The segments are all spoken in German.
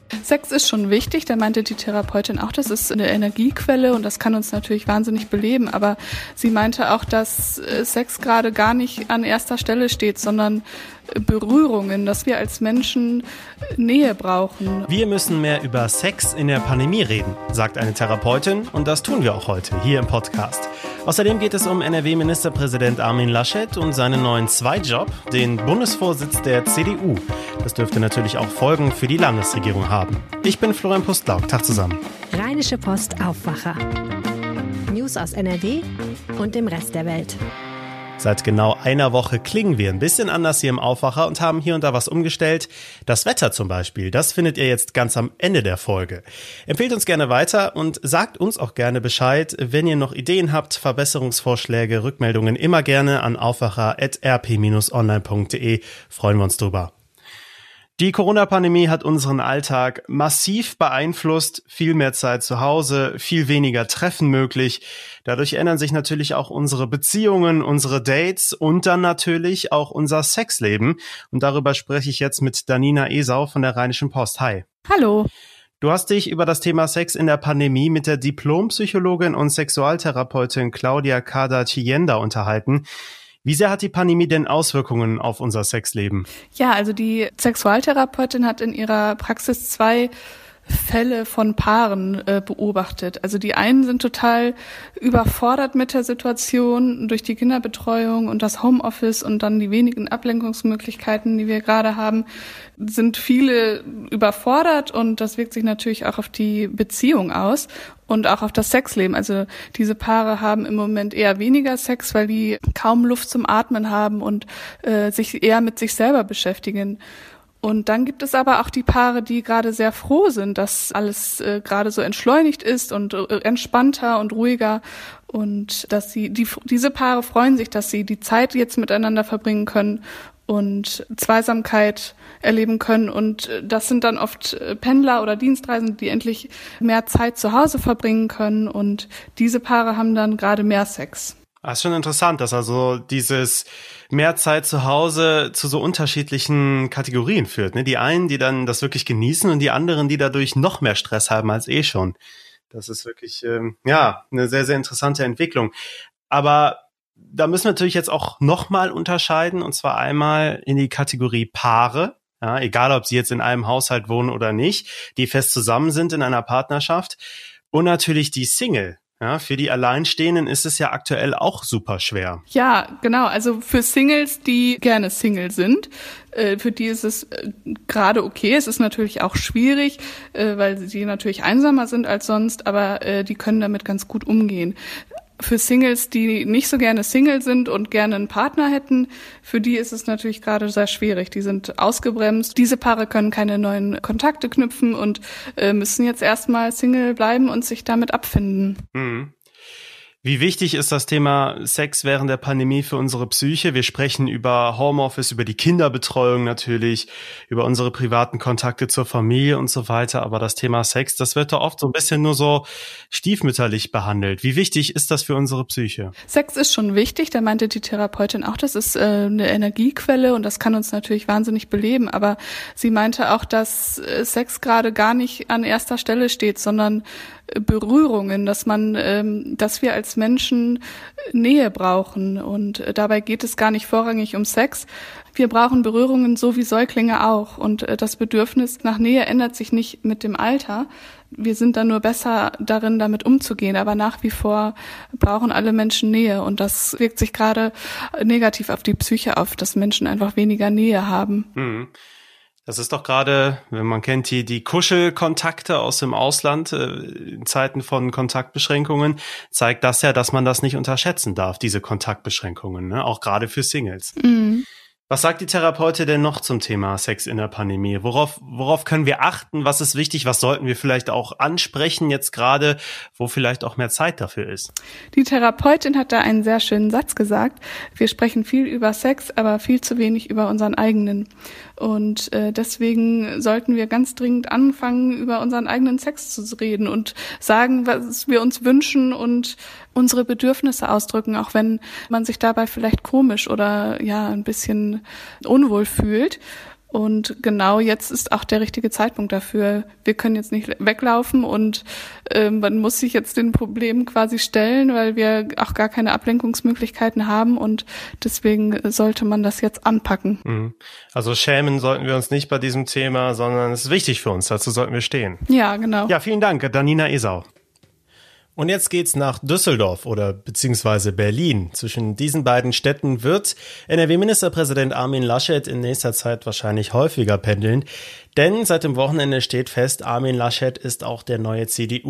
Sex ist schon wichtig, da meinte die Therapeutin auch, das ist eine Energiequelle und das kann uns natürlich wahnsinnig beleben, aber sie meinte auch, dass Sex gerade gar nicht an erster Stelle steht, sondern Berührungen, dass wir als Menschen Nähe brauchen. Wir müssen mehr über Sex in der Pandemie reden, sagt eine Therapeutin, und das tun wir auch heute hier im Podcast. Außerdem geht es um NRW-Ministerpräsident Armin Laschet und seinen neuen Zweitjob, den Bundesvorsitz der CDU. Das dürfte natürlich auch Folgen für die Landesregierung haben. Ich bin Florian Pustlauk. Tag zusammen. Rheinische Post Aufwacher. News aus NRW und dem Rest der Welt. Seit genau einer Woche klingen wir ein bisschen anders hier im Aufwacher und haben hier und da was umgestellt. Das Wetter zum Beispiel, das findet ihr jetzt ganz am Ende der Folge. Empfehlt uns gerne weiter und sagt uns auch gerne Bescheid, wenn ihr noch Ideen habt, Verbesserungsvorschläge, Rückmeldungen immer gerne an aufwacher@rp-online.de. Freuen wir uns drüber. Die Corona-Pandemie hat unseren Alltag massiv beeinflusst, viel mehr Zeit zu Hause, viel weniger Treffen möglich. Dadurch ändern sich natürlich auch unsere Beziehungen, unsere Dates und dann natürlich auch unser Sexleben. Und darüber spreche ich jetzt mit Danina Esau von der Rheinischen Post. Hi. Hallo. Du hast dich über das Thema Sex in der Pandemie mit der Diplompsychologin und Sexualtherapeutin Claudia Cada-Chienda unterhalten. Wie sehr hat die Pandemie denn Auswirkungen auf unser Sexleben? Ja, also die Sexualtherapeutin hat in ihrer Praxis 2 Fälle von Paaren beobachtet. Also die einen sind total überfordert mit der Situation durch die Kinderbetreuung und das Homeoffice und dann die wenigen Ablenkungsmöglichkeiten, die wir gerade haben, sind viele überfordert und das wirkt sich natürlich auch auf die Beziehung aus und auch auf das Sexleben. Also diese Paare haben im Moment eher weniger Sex, weil die kaum Luft zum Atmen haben und sich eher mit sich selber beschäftigen. Und dann gibt es aber auch die Paare, die gerade sehr froh sind, dass alles gerade so entschleunigt ist und entspannter und ruhiger und dass diese Paare freuen sich, dass sie die Zeit jetzt miteinander verbringen können und Zweisamkeit erleben können. Und das sind dann oft Pendler oder Dienstreisende, die endlich mehr Zeit zu Hause verbringen können. Und diese Paare haben dann gerade mehr Sex. Das ist schon interessant, dass also dieses mehr Zeit zu Hause zu so unterschiedlichen Kategorien führt. Ne? Die einen, die dann das wirklich genießen und die anderen, die dadurch noch mehr Stress haben als schon. Das ist wirklich eine sehr, sehr interessante Entwicklung. Aber da müssen wir natürlich jetzt auch nochmal unterscheiden, und zwar einmal in die Kategorie Paare. Ja, egal, ob sie jetzt in einem Haushalt wohnen oder nicht, die fest zusammen sind in einer Partnerschaft. Und natürlich die Single. Ja, für die Alleinstehenden ist es ja aktuell auch super schwer. Ja, genau. Also für Singles, die gerne Single sind, für die ist es gerade okay. Es ist natürlich auch schwierig, weil sie natürlich einsamer sind als sonst, aber die können damit ganz gut umgehen. Für Singles, die nicht so gerne Single sind und gerne einen Partner hätten, für die ist es natürlich gerade sehr schwierig. Die sind ausgebremst. Diese Paare können keine neuen Kontakte knüpfen und müssen jetzt erstmal Single bleiben und sich damit abfinden. Mhm. Wie wichtig ist das Thema Sex während der Pandemie für unsere Psyche? Wir sprechen über Homeoffice, über die Kinderbetreuung natürlich, über unsere privaten Kontakte zur Familie und so weiter. Aber das Thema Sex, das wird doch oft so ein bisschen nur so stiefmütterlich behandelt. Wie wichtig ist das für unsere Psyche? Sex ist schon wichtig, da meinte die Therapeutin auch, das ist eine Energiequelle und das kann uns natürlich wahnsinnig beleben. Aber sie meinte auch, dass Sex gerade gar nicht an erster Stelle steht, sondern Berührungen, dass wir als Menschen Nähe brauchen und dabei geht es gar nicht vorrangig um Sex. Wir brauchen Berührungen so wie Säuglinge auch und das Bedürfnis nach Nähe ändert sich nicht mit dem Alter. Wir sind dann nur besser darin, damit umzugehen, aber nach wie vor brauchen alle Menschen Nähe und das wirkt sich gerade negativ auf die Psyche auf, dass Menschen einfach weniger Nähe haben. Mhm. Das ist doch gerade, wenn man kennt die Kuschelkontakte aus dem Ausland, in Zeiten von Kontaktbeschränkungen, zeigt das ja, dass man das nicht unterschätzen darf, diese Kontaktbeschränkungen, ne? Auch gerade für Singles. Mhm. Was sagt die Therapeutin denn noch zum Thema Sex in der Pandemie? Worauf können wir achten? Was ist wichtig? Was sollten wir vielleicht auch ansprechen jetzt gerade, wo vielleicht auch mehr Zeit dafür ist? Die Therapeutin hat da einen sehr schönen Satz gesagt. Wir sprechen viel über Sex, aber viel zu wenig über unseren eigenen. Und deswegen sollten wir ganz dringend anfangen, über unseren eigenen Sex zu reden und sagen, was wir uns wünschen und unsere Bedürfnisse ausdrücken, auch wenn man sich dabei vielleicht komisch oder ja ein bisschen unwohl fühlt. Und genau jetzt ist auch der richtige Zeitpunkt dafür. Wir können jetzt nicht weglaufen und man muss sich jetzt den Problemen quasi stellen, weil wir auch gar keine Ablenkungsmöglichkeiten haben und deswegen sollte man das jetzt anpacken. Also schämen sollten wir uns nicht bei diesem Thema, sondern es ist wichtig für uns, dazu sollten wir stehen. Ja, genau. Ja, vielen Dank, Danina Esau. Und jetzt geht's nach Düsseldorf oder beziehungsweise Berlin. Zwischen diesen beiden Städten wird NRW-Ministerpräsident Armin Laschet in nächster Zeit wahrscheinlich häufiger pendeln. Denn seit dem Wochenende steht fest, Armin Laschet ist auch der neue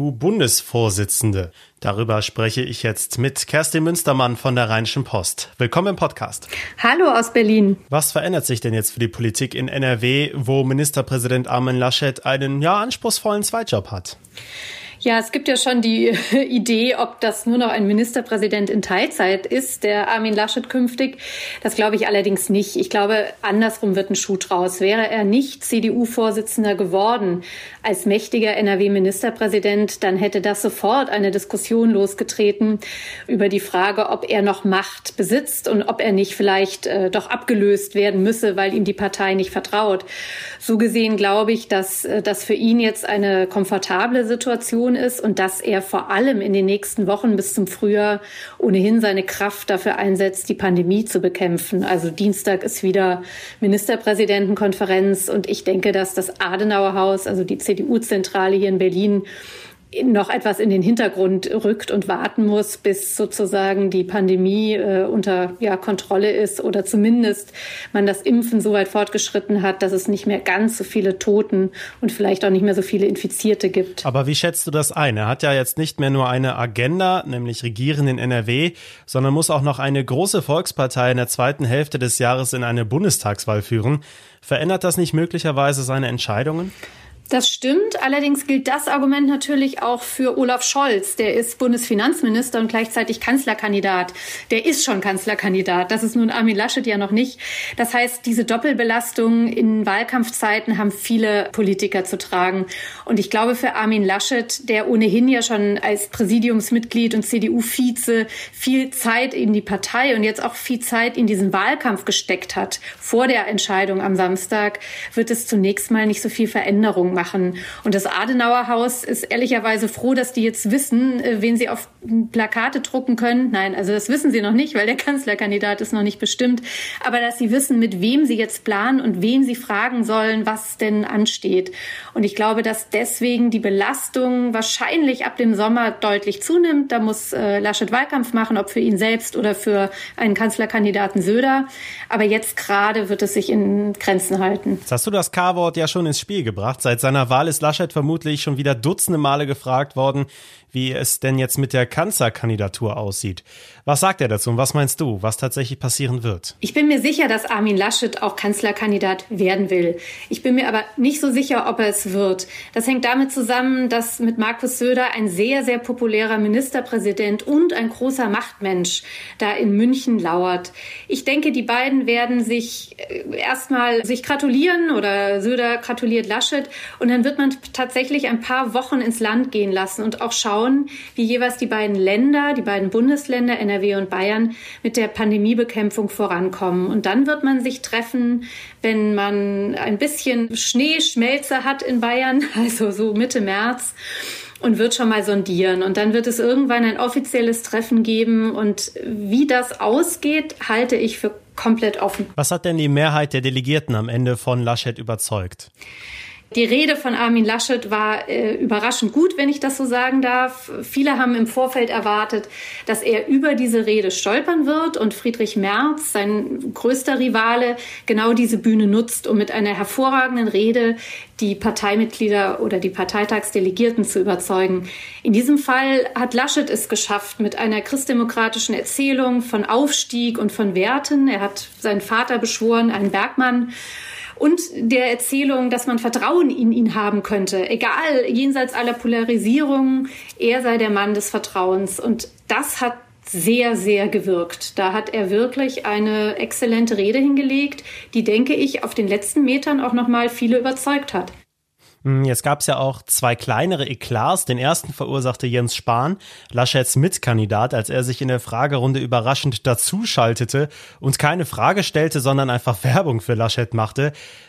CDU-Bundesvorsitzende. Darüber spreche ich jetzt mit Kerstin Münstermann von der Rheinischen Post. Willkommen im Podcast. Hallo aus Berlin. Was verändert sich denn jetzt für die Politik in NRW, wo Ministerpräsident Armin Laschet einen anspruchsvollen Zweitjob hat? Ja, es gibt ja schon die Idee, ob das nur noch ein Ministerpräsident in Teilzeit ist, der Armin Laschet künftig. Das glaube ich allerdings nicht. Ich glaube, andersrum wird ein Schuh draus. Wäre er nicht CDU-Vorsitzender geworden als mächtiger NRW-Ministerpräsident, dann hätte das sofort eine Diskussion losgetreten über die Frage, ob er noch Macht besitzt und ob er nicht vielleicht doch abgelöst werden müsse, weil ihm die Partei nicht vertraut. So gesehen glaube ich, dass das für ihn jetzt eine komfortable Situation ist und dass er vor allem in den nächsten Wochen bis zum Frühjahr ohnehin seine Kraft dafür einsetzt, die Pandemie zu bekämpfen. Also Dienstag ist wieder Ministerpräsidentenkonferenz und ich denke, dass das Adenauerhaus, also die CDU-Zentrale hier in Berlin, noch etwas in den Hintergrund rückt und warten muss, bis sozusagen die Pandemie unter Kontrolle ist oder zumindest man das Impfen so weit fortgeschritten hat, dass es nicht mehr ganz so viele Toten und vielleicht auch nicht mehr so viele Infizierte gibt. Aber wie schätzt du das ein? Er hat ja jetzt nicht mehr nur eine Agenda, nämlich Regieren in NRW, sondern muss auch noch eine große Volkspartei in der zweiten Hälfte des Jahres in eine Bundestagswahl führen. Verändert das nicht möglicherweise seine Entscheidungen? Das stimmt. Allerdings gilt das Argument natürlich auch für Olaf Scholz. Der ist Bundesfinanzminister und gleichzeitig Kanzlerkandidat. Der ist schon Kanzlerkandidat. Das ist nun Armin Laschet ja noch nicht. Das heißt, diese Doppelbelastung in Wahlkampfzeiten haben viele Politiker zu tragen. Und ich glaube, für Armin Laschet, der ohnehin ja schon als Präsidiumsmitglied und CDU-Vize viel Zeit in die Partei und jetzt auch viel Zeit in diesen Wahlkampf gesteckt hat, vor der Entscheidung am Samstag, wird es zunächst mal nicht so viel Veränderung machen. Und das Adenauerhaus ist ehrlicherweise froh, dass die jetzt wissen, wen sie auf Plakate drucken können. Nein, also das wissen sie noch nicht, weil der Kanzlerkandidat ist noch nicht bestimmt. Aber dass sie wissen, mit wem sie jetzt planen und wen sie fragen sollen, was denn ansteht. Und ich glaube, dass deswegen die Belastung wahrscheinlich ab dem Sommer deutlich zunimmt. Da muss Laschet Wahlkampf machen, ob für ihn selbst oder für einen Kanzlerkandidaten Söder. Aber jetzt gerade wird es sich in Grenzen halten. Jetzt hast du das K-Wort ja schon ins Spiel gebracht. Seit seiner Wahl ist Laschet vermutlich schon wieder dutzende Male gefragt worden, wie es denn jetzt mit der Kanzlerkandidatur aussieht. Was sagt er dazu und was meinst du, was tatsächlich passieren wird? Ich bin mir sicher, dass Armin Laschet auch Kanzlerkandidat werden will. Ich bin mir aber nicht so sicher, ob er es wird. Das hängt damit zusammen, dass mit Markus Söder ein sehr, sehr populärer Ministerpräsident und ein großer Machtmensch da in München lauert. Ich denke, die beiden werden sich erstmal gratulieren oder Söder gratuliert Laschet und dann wird man tatsächlich ein paar Wochen ins Land gehen lassen und auch schauen, wie jeweils die beiden Länder, die beiden Bundesländer NRW und Bayern mit der Pandemiebekämpfung vorankommen. Und dann wird man sich treffen, wenn man ein bisschen Schneeschmelze hat in Bayern, also so Mitte März, und wird schon mal sondieren. Und dann wird es irgendwann ein offizielles Treffen geben. Und wie das ausgeht, halte ich für komplett offen. Was hat denn die Mehrheit der Delegierten am Ende von Laschet überzeugt? Die Rede von Armin Laschet war überraschend gut, wenn ich das so sagen darf. Viele haben im Vorfeld erwartet, dass er über diese Rede stolpern wird und Friedrich Merz, sein größter Rivale, genau diese Bühne nutzt, um mit einer hervorragenden Rede die Parteimitglieder oder die Parteitagsdelegierten zu überzeugen. In diesem Fall hat Laschet es geschafft mit einer christdemokratischen Erzählung von Aufstieg und von Werten. Er hat seinen Vater beschworen, einen Bergmann. Und der Erzählung, dass man Vertrauen in ihn haben könnte. Egal, jenseits aller Polarisierung, er sei der Mann des Vertrauens. Und das hat sehr, sehr gewirkt. Da hat er wirklich eine exzellente Rede hingelegt, die, denke ich, auf den letzten Metern auch nochmal viele überzeugt hat. Jetzt gab es ja auch zwei kleinere Eklats. Den ersten verursachte Jens Spahn, Laschets Mitkandidat, als er sich in der Fragerunde überraschend dazuschaltete und keine Frage stellte, sondern einfach Werbung für Laschet machte.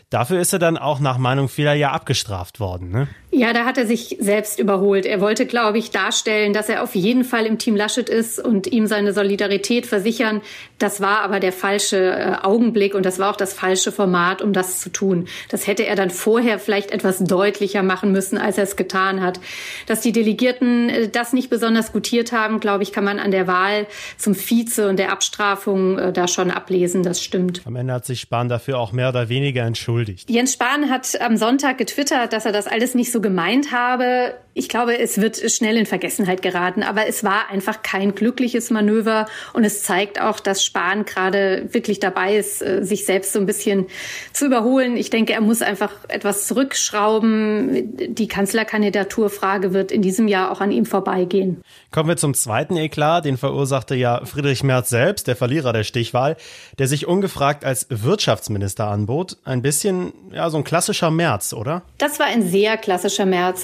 Dafür ist er dann auch nach Meinung vieler ja abgestraft worden, ne? Ja, da hat er sich selbst überholt. Er wollte, glaube ich, darstellen, dass er auf jeden Fall im Team Laschet ist und ihm seine Solidarität versichern. Das war aber der falsche Augenblick und das war auch das falsche Format, um das zu tun. Das hätte er dann vorher vielleicht etwas deutlicher machen müssen, als er es getan hat. Dass die Delegierten das nicht besonders gutiert haben, glaube ich, kann man an der Wahl zum Vize und der Abstrafung da schon ablesen. Das stimmt. Am Ende hat sich Spahn dafür auch mehr oder weniger entschuldigt. Jens Spahn hat am Sonntag getwittert, dass er das alles nicht so gemeint habe. Ich glaube, es wird schnell in Vergessenheit geraten, aber es war einfach kein glückliches Manöver und es zeigt auch, dass Spahn gerade wirklich dabei ist, sich selbst so ein bisschen zu überholen. Ich denke, er muss einfach etwas zurückschrauben. Die Kanzlerkandidaturfrage wird in diesem Jahr auch an ihm vorbeigehen. Kommen wir zum zweiten Eklat, den verursachte ja Friedrich Merz selbst, der Verlierer der Stichwahl, der sich ungefragt als Wirtschaftsminister anbot. Ein bisschen, ja, so ein klassischer Merz, oder? Das war ein sehr klassischer Merz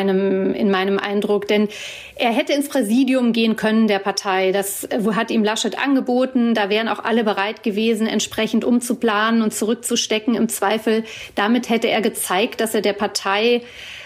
in meinem Eindruck, denn er hätte ins Präsidium gehen können der Partei. Das hat ihm Laschet angeboten. Da wären auch alle bereit gewesen, entsprechend umzuplanen und zurückzustecken im Zweifel. Damit hätte er gezeigt, dass er der Partei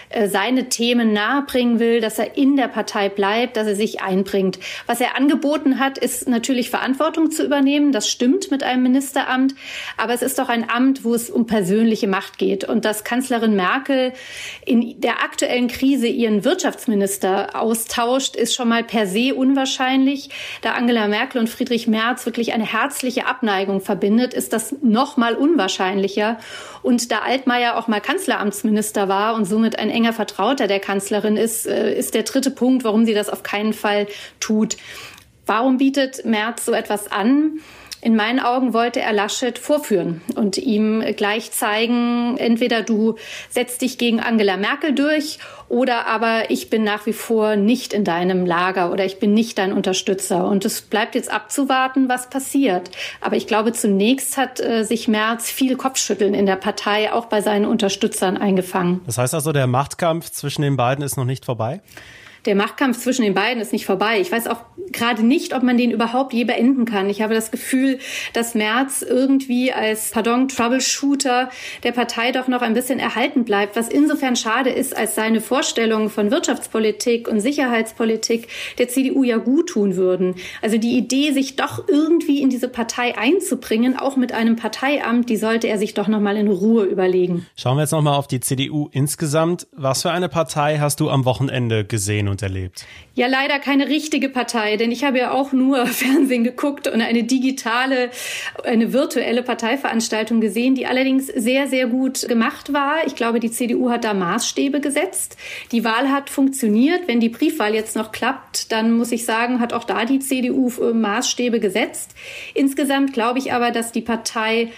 seine Themen nahebringen will, dass er in der Partei bleibt, dass er sich einbringt. Was er angeboten hat, ist natürlich Verantwortung zu übernehmen. Das stimmt mit einem Ministeramt. Aber es ist doch ein Amt, wo es um persönliche Macht geht. Und dass Kanzlerin Merkel in der aktuellen Krise ihren Wirtschaftsminister austauscht, ist schon mal per se unwahrscheinlich. Da Angela Merkel und Friedrich Merz wirklich eine herzliche Abneigung verbindet, ist das noch mal unwahrscheinlicher. Und da Altmaier auch mal Kanzleramtsminister war und somit ein enger Vertrauter der Kanzlerin ist der dritte Punkt, warum sie das auf keinen Fall tut. Warum bietet Merz so etwas an? In meinen Augen wollte er Laschet vorführen und ihm gleich zeigen, entweder du setzt dich gegen Angela Merkel durch oder aber ich bin nach wie vor nicht in deinem Lager oder ich bin nicht dein Unterstützer. Und es bleibt jetzt abzuwarten, was passiert. Aber ich glaube, zunächst hat sich Merz viel Kopfschütteln in der Partei, auch bei seinen Unterstützern, eingefangen. Das heißt also, der Machtkampf zwischen den beiden ist noch nicht vorbei? Der Machtkampf zwischen den beiden ist nicht vorbei. Ich weiß auch gerade nicht, ob man den überhaupt je beenden kann. Ich habe das Gefühl, dass Merz irgendwie als, Troubleshooter der Partei doch noch ein bisschen erhalten bleibt, was insofern schade ist, als seine Vorstellungen von Wirtschaftspolitik und Sicherheitspolitik der CDU ja gut tun würden. Also die Idee, sich doch irgendwie in diese Partei einzubringen, auch mit einem Parteiamt, die sollte er sich doch noch mal in Ruhe überlegen. Schauen wir jetzt noch mal auf die CDU insgesamt. Was für eine Partei hast du am Wochenende gesehen und erlebt? Ja, leider keine richtige Partei, denn ich habe ja auch nur Fernsehen geguckt und eine virtuelle Parteiveranstaltung gesehen, die allerdings sehr, sehr gut gemacht war. Ich glaube, die CDU hat da Maßstäbe gesetzt. Die Wahl hat funktioniert. Wenn die Briefwahl jetzt noch klappt, dann muss ich sagen, hat auch da die CDU Maßstäbe gesetzt. Insgesamt glaube ich aber, dass die Partei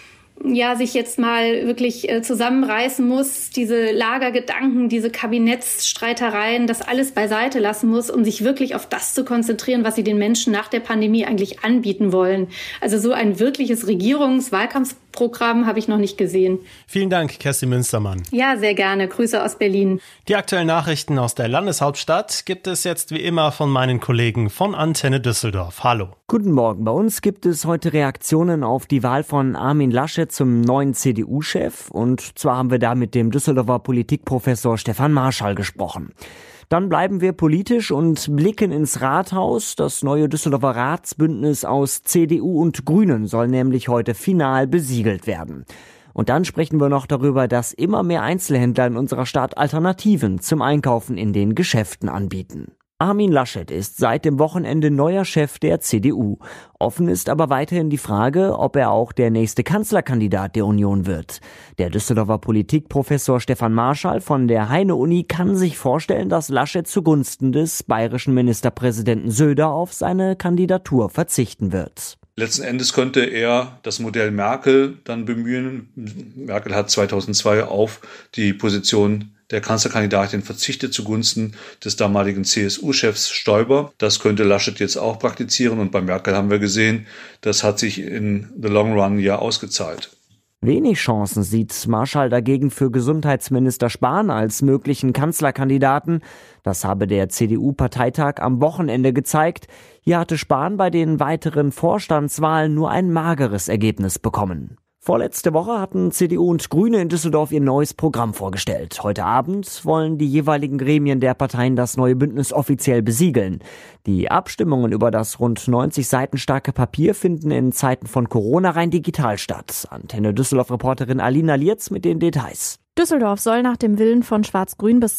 sich jetzt mal wirklich zusammenreißen muss, diese Lagergedanken, diese Kabinettsstreitereien, das alles beiseite lassen muss, um sich wirklich auf das zu konzentrieren, was sie den Menschen nach der Pandemie eigentlich anbieten wollen. Also so ein wirkliches Regierungswahlkampfprogramm habe ich noch nicht gesehen. Vielen Dank, Kerstin Münstermann. Ja, sehr gerne. Grüße aus Berlin. Die aktuellen Nachrichten aus der Landeshauptstadt gibt es jetzt wie immer von meinen Kollegen von Antenne Düsseldorf. Hallo. Guten Morgen. Bei uns gibt es heute Reaktionen auf die Wahl von Armin Laschet zum neuen CDU-Chef. Und zwar haben wir da mit dem Düsseldorfer Politikprofessor Stefan Marschall gesprochen. Dann bleiben wir politisch und blicken ins Rathaus. Das neue Düsseldorfer Ratsbündnis aus CDU und Grünen soll nämlich heute final besiegelt werden. Und dann sprechen wir noch darüber, dass immer mehr Einzelhändler in unserer Stadt Alternativen zum Einkaufen in den Geschäften anbieten. Armin Laschet ist seit dem Wochenende neuer Chef der CDU. Offen ist aber weiterhin die Frage, ob er auch der nächste Kanzlerkandidat der Union wird. Der Düsseldorfer Politikprofessor Stefan Marschall von der Heine-Uni kann sich vorstellen, dass Laschet zugunsten des bayerischen Ministerpräsidenten Söder auf seine Kandidatur verzichten wird. Letzten Endes könnte er das Modell Merkel dann bemühen. Merkel hat 2002 auf die Position der Kanzlerkandidatin verzichtet zugunsten des damaligen CSU-Chefs Stoiber. Das könnte Laschet jetzt auch praktizieren und bei Merkel haben wir gesehen, das hat sich in the long run ja ausgezahlt. Wenig Chancen sieht Marschall dagegen für Gesundheitsminister Spahn als möglichen Kanzlerkandidaten. Das habe der CDU-Parteitag am Wochenende gezeigt. Hier hatte Spahn bei den weiteren Vorstandswahlen nur ein mageres Ergebnis bekommen. Vorletzte Woche hatten CDU und Grüne in Düsseldorf ihr neues Programm vorgestellt. Heute Abend wollen die jeweiligen Gremien der Parteien das neue Bündnis offiziell besiegeln. Die Abstimmungen über das rund 90 Seiten starke Papier finden in Zeiten von Corona rein digital statt. Antenne Düsseldorf-Reporterin Alina Lietz mit den Details. Düsseldorf soll nach dem Willen von Schwarz-Grün bis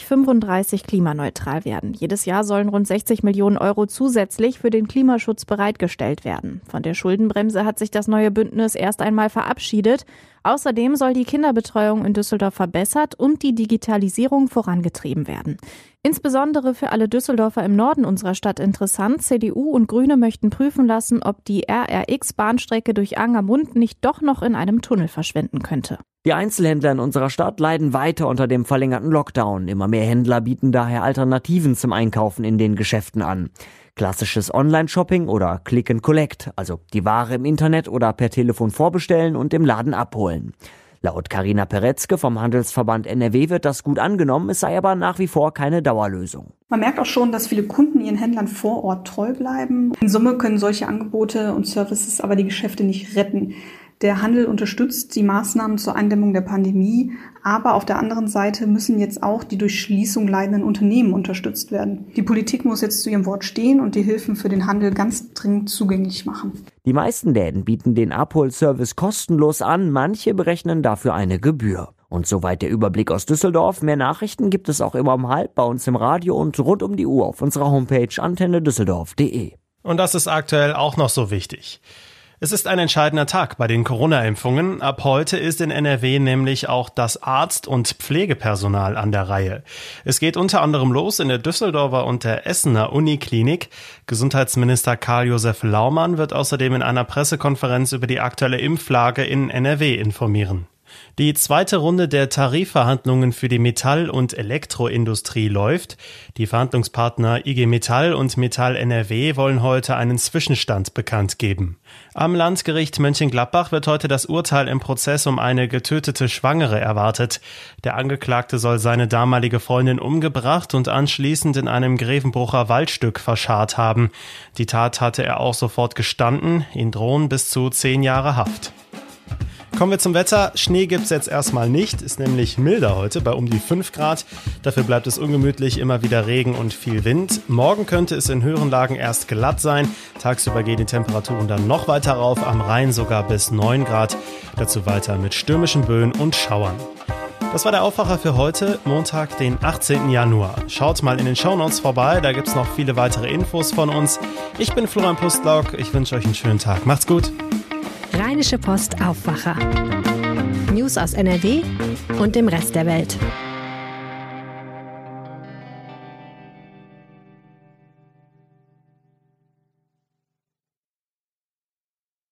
2035 klimaneutral werden. Jedes Jahr sollen rund 60 Millionen Euro zusätzlich für den Klimaschutz bereitgestellt werden. Von der Schuldenbremse hat sich das neue Bündnis erst einmal verabschiedet. Außerdem soll die Kinderbetreuung in Düsseldorf verbessert und die Digitalisierung vorangetrieben werden. Insbesondere für alle Düsseldorfer im Norden unserer Stadt interessant. CDU und Grüne möchten prüfen lassen, ob die RRX-Bahnstrecke durch Angermund nicht doch noch in einem Tunnel verschwinden könnte. Die Einzelhändler in unserer Stadt leiden weiter unter dem verlängerten Lockdown. Immer mehr Händler bieten daher Alternativen zum Einkaufen in den Geschäften an. Klassisches Online-Shopping oder Click and Collect, also die Ware im Internet oder per Telefon vorbestellen und im Laden abholen. Laut Carina Peretzke vom Handelsverband NRW wird das gut angenommen, es sei aber nach wie vor keine Dauerlösung. Man merkt auch schon, dass viele Kunden ihren Händlern vor Ort treu bleiben. In Summe können solche Angebote und Services aber die Geschäfte nicht retten. Der Handel unterstützt die Maßnahmen zur Eindämmung der Pandemie, aber auf der anderen Seite müssen jetzt auch die durch Schließung leidenden Unternehmen unterstützt werden. Die Politik muss jetzt zu ihrem Wort stehen und die Hilfen für den Handel ganz dringend zugänglich machen. Die meisten Läden bieten den Abholservice kostenlos an, manche berechnen dafür eine Gebühr. Und soweit der Überblick aus Düsseldorf. Mehr Nachrichten gibt es auch immer um 12:30 bei uns im Radio und rund um die Uhr auf unserer Homepage antennedüsseldorf.de. Und das ist aktuell auch noch so wichtig. Es ist ein entscheidender Tag bei den Corona-Impfungen. Ab heute ist in NRW nämlich auch das Arzt- und Pflegepersonal an der Reihe. Es geht unter anderem los in der Düsseldorfer und der Essener Uniklinik. Gesundheitsminister Karl-Josef Laumann wird außerdem in einer Pressekonferenz über die aktuelle Impflage in NRW informieren. Die zweite Runde der Tarifverhandlungen für die Metall- und Elektroindustrie läuft. Die Verhandlungspartner IG Metall und Metall NRW wollen heute einen Zwischenstand bekannt geben. Am Landgericht Mönchengladbach wird heute das Urteil im Prozess um eine getötete Schwangere erwartet. Der Angeklagte soll seine damalige Freundin umgebracht und anschließend in einem Grevenbrucher Waldstück verscharrt haben. Die Tat hatte er auch sofort gestanden. Ihm drohen bis zu 10 Jahre Haft. Kommen wir zum Wetter. Schnee gibt's jetzt erstmal nicht, ist nämlich milder heute bei um die 5 Grad. Dafür bleibt es ungemütlich, immer wieder Regen und viel Wind. Morgen könnte es in höheren Lagen erst glatt sein. Tagsüber gehen die Temperaturen dann noch weiter rauf, am Rhein sogar bis 9 Grad. Dazu weiter mit stürmischen Böen und Schauern. Das war der Aufwacher für heute, Montag, den 18. Januar. Schaut mal in den Shownotes vorbei, da gibt's noch viele weitere Infos von uns. Ich bin Florian Pustlauk, ich wünsche euch einen schönen Tag. Macht's gut. Rheinische Post Aufwacher. News aus NRW und dem Rest der Welt.